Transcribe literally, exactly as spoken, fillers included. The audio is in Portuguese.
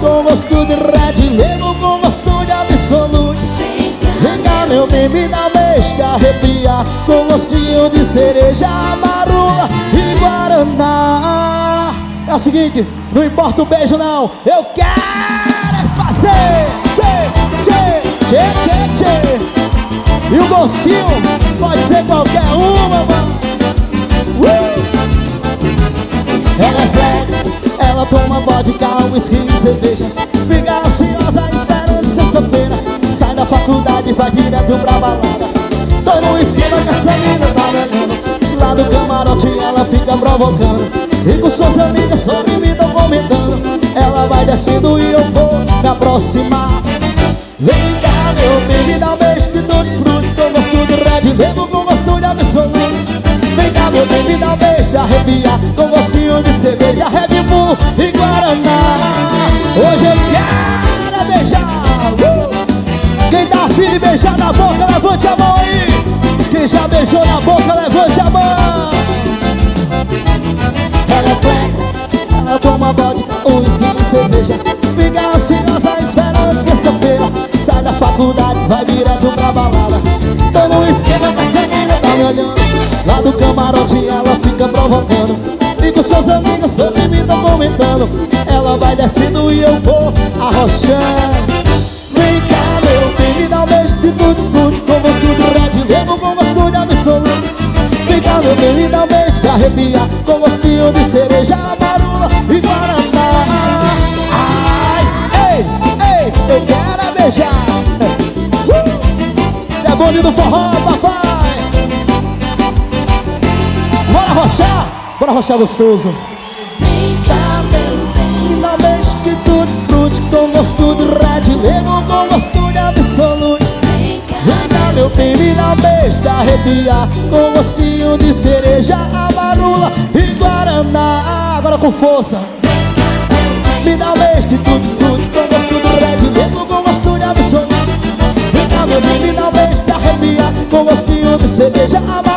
com gosto de Red Label, com gosto de Absolute. Vem cá meu bem, me dá beijo que arrepia, com gostinho de cereja, marula e guaraná. É o seguinte, não importa o beijo não, eu quero é fazer tchê, tchê, tchê, tchê, tchê. E o gostinho pode ser qualquer uma, mano. uh! Ela é flex, ela toma vodka, whisky e cerveja. Fica ansiosa esperando sexta-feira. Sai da faculdade e vai direto pra balada. Tô no esquema que essa mina tá me olhando. Lá do camarote ela fica provocando. E com suas amigas sobre mim tão comentando. Ela vai descendo e eu vou me aproximar. Vem cá meu bem, me dá um beijo de tudo fruto, com gosto de Red Label, com gosto de Absolute. Vem cá meu bem, me dá um beijo de arrepiar, com gostinho de cerveja, Red Bull e guaraná. Hoje eu quero é beijar. uh! Quem tá afim de beijar na boca, levante a mão aí. Quem já beijou na boca, levante a mão. Ela é flex, ela toma vodka, whisky e cerveja. Fica ansiosa esperando sexta-feira. Sai da faculdade, vai direto pra balada. Tô no esquema que essa menina tá me olhando. Lá do camarote ela fica provocando. E com suas amigas sobre mim tão comentando. Ela vai descendo e eu vou arrochando. Vem cá meu bem, me dá um beijo de tudo fruto, com gosto de Red Label, com gosto de Absolute. Vem cá meu bem, me dá um beijo de arrepia, com gostinho de cereja, marula e guaraná. Ai, ei, ei, eu quero é beijar. uh! Cê é bonito do forró, papai. Bora rochar, bora rochar gostoso. Vem cá meu bem, me dá um beijo de tudo fruto, com gosto de Red Label, com gosto de Absolute. Vem cá meu bem, me dá um beijo de arrepiar, com gostinho de cereja, amarula e guaraná. Agora com força. Me dá um beijo de tudo fruto, com gosto de Red Label, com gosto de Absolute. Vem cá meu bem, me dá um beijo de arrepiar, com gostinho de cereja, amarula